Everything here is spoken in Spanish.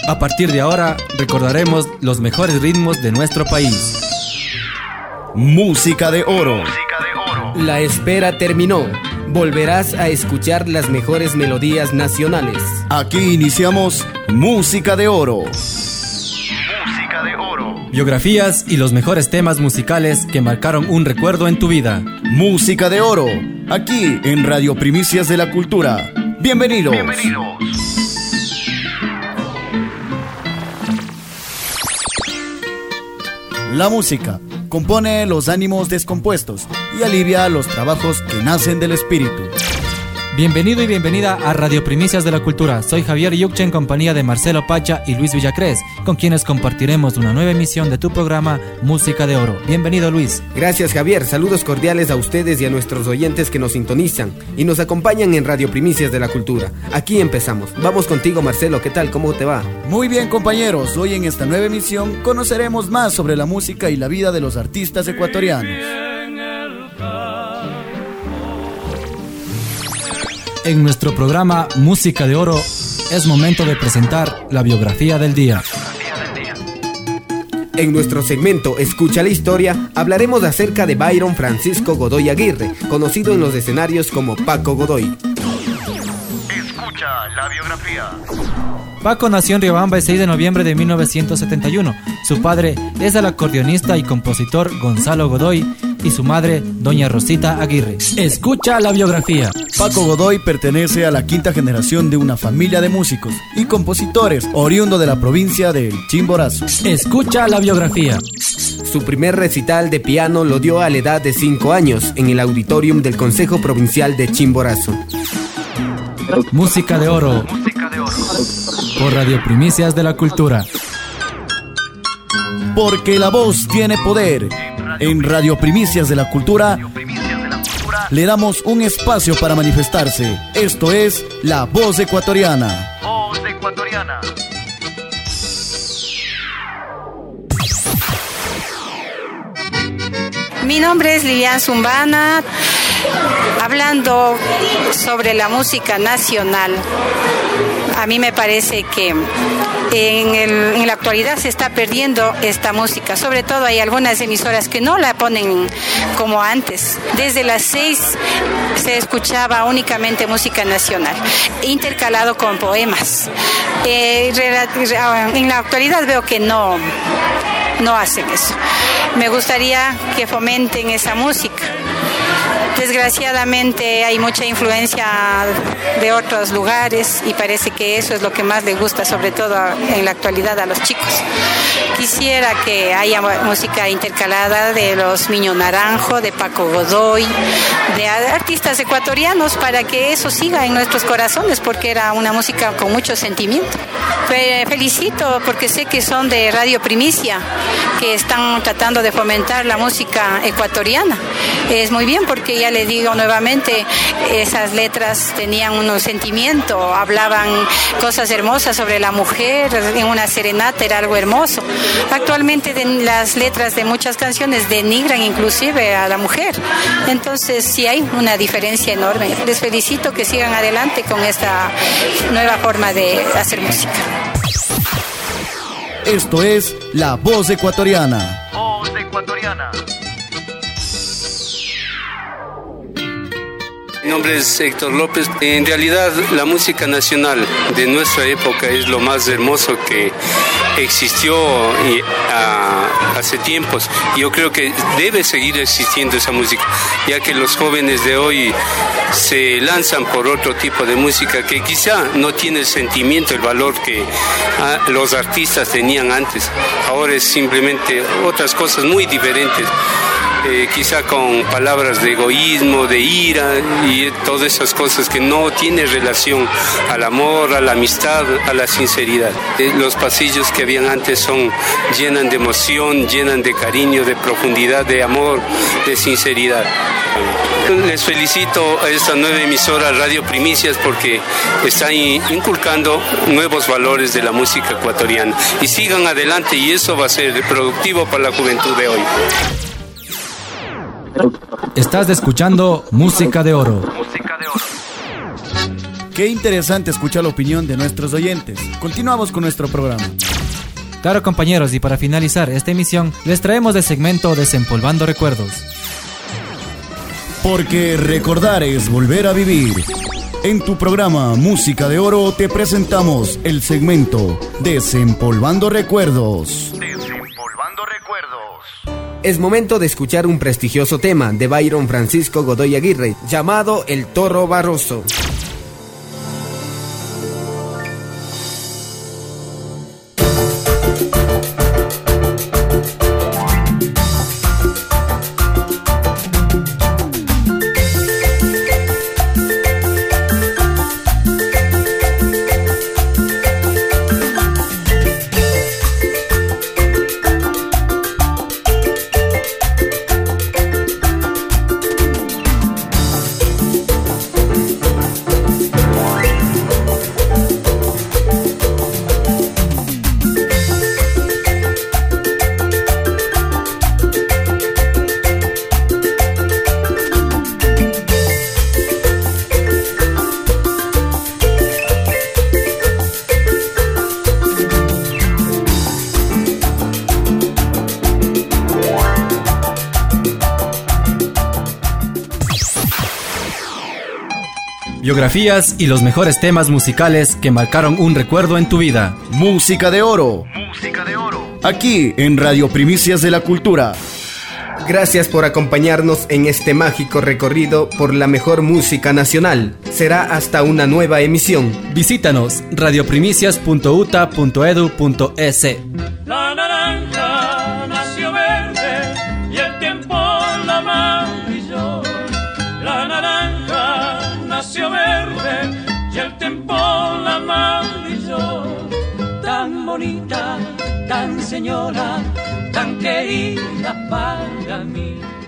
A partir de ahora recordaremos los mejores ritmos de nuestro país. Música de oro. La espera terminó. Volverás a escuchar las mejores melodías nacionales. Aquí iniciamos Música de Oro. Biografías y los mejores temas musicales que marcaron un recuerdo en tu vida. Música de Oro, aquí en Radio Primicias de la Cultura. Bienvenidos. La música compone los ánimos descompuestos y alivia los trabajos que nacen del espíritu. Bienvenido y bienvenida a Radio Primicias de la Cultura. Soy Javier Yucche en compañía de Marcelo Pacha y Luis Villacrés, con quienes compartiremos una nueva emisión de tu programa Música de Oro. Bienvenido, Luis. Gracias, Javier. Saludos cordiales a ustedes y a nuestros oyentes que nos sintonizan y nos acompañan en Radio Primicias de la Cultura. Aquí empezamos. Vamos contigo, Marcelo. ¿Qué tal? ¿Cómo te va? Muy bien, compañeros. Hoy en esta nueva emisión conoceremos más sobre la música y la vida de los artistas ecuatorianos. En nuestro programa Música de Oro es momento de presentar la biografía del día. En nuestro segmento Escucha la Historia hablaremos acerca de Byron Francisco Godoy Aguirre, conocido en los escenarios como Paco Godoy. Escucha la biografía. Paco nació en Riobamba el 6 de noviembre de 1971. Su padre es el acordeonista y compositor Gonzalo Godoy y su madre, doña Rosita Aguirre. Escucha la biografía. Paco Godoy pertenece a la quinta generación de una familia de músicos y compositores oriundo de la provincia del Chimborazo. Escucha la biografía. Su primer recital de piano lo dio a la edad de 5 años en el auditorium del Consejo Provincial de Chimborazo. Música de Oro. Por Radio Primicias de la Cultura. Porque la voz tiene poder. En Radio Primicias de la Cultura le damos un espacio para manifestarse. Esto es La Voz Ecuatoriana. Voz Ecuatoriana. Mi nombre es Lilian Zumbana, hablando sobre la música nacional. A mí me parece que en la actualidad se está perdiendo esta música. Sobre todo hay algunas emisoras que no la ponen como antes. Desde las 6 se escuchaba únicamente música nacional, intercalado con poemas. En la actualidad veo que no hacen eso. Me gustaría que fomenten esa música. Desgraciadamente hay mucha influencia de otros lugares y parece que eso es lo que más les gusta, sobre todo en la actualidad a los chicos. Quisiera que haya música intercalada de los Miño Naranjo, de Paco Godoy, de artistas ecuatorianos, para que eso siga en nuestros corazones, porque era una música con mucho sentimiento. Felicito porque sé que son de Radio Primicia, que están tratando de fomentar la música ecuatoriana. Es muy bien, porque ya le digo nuevamente, esas letras tenían un sentimiento, hablaban cosas hermosas sobre la mujer, en una serenata era algo hermoso. Actualmente las letras de muchas canciones denigran inclusive a la mujer. Entonces sí hay una diferencia enorme. Les felicito que sigan adelante con esta nueva forma de hacer música. Esto es La Voz Ecuatoriana. Voz Ecuatoriana. Mi nombre es Héctor López. En realidad, la música nacional de nuestra época es lo más hermoso que existió hace tiempos. Yo creo que debe seguir existiendo esa música, ya que los jóvenes de hoy se lanzan por otro tipo de música que quizá no tiene el sentimiento, el valor que los artistas tenían antes. Ahora es simplemente otras cosas muy diferentes. Quizá con palabras de egoísmo, de ira y todas esas cosas que no tienen relación al amor, a la amistad, a la sinceridad. Los pasillos que habían antes llenan de emoción, llenan de cariño, de profundidad, de amor, de sinceridad. Les felicito a esta nueva emisora Radio Primicias porque está inculcando nuevos valores de la música ecuatoriana. Y sigan adelante, y eso va a ser productivo para la juventud de hoy. Estás escuchando Música de Oro. Qué interesante escuchar la opinión de nuestros oyentes. Continuamos con nuestro programa. Claro, compañeros, y para finalizar esta emisión, les traemos el segmento Desempolvando Recuerdos. Porque recordar es volver a vivir. En tu programa Música de Oro te presentamos el segmento Desempolvando Recuerdos. Desempolvando recuerdos. Es momento de escuchar un prestigioso tema de Byron Francisco Godoy Aguirre, llamado El Toro Barroso. Biografías y los mejores temas musicales que marcaron un recuerdo en tu vida. Música de Oro. Música de oro. Aquí en Radio Primicias de la Cultura. Gracias por acompañarnos en este mágico recorrido por la mejor música nacional. Será hasta una nueva emisión. Visítanos radioprimicias.uta.edu.es. La naranja nació verde y el tiempo la maravilló. La naranja nació verde y el tiempo la maravilló. Tan bonita, tan señora, tan querida para mí.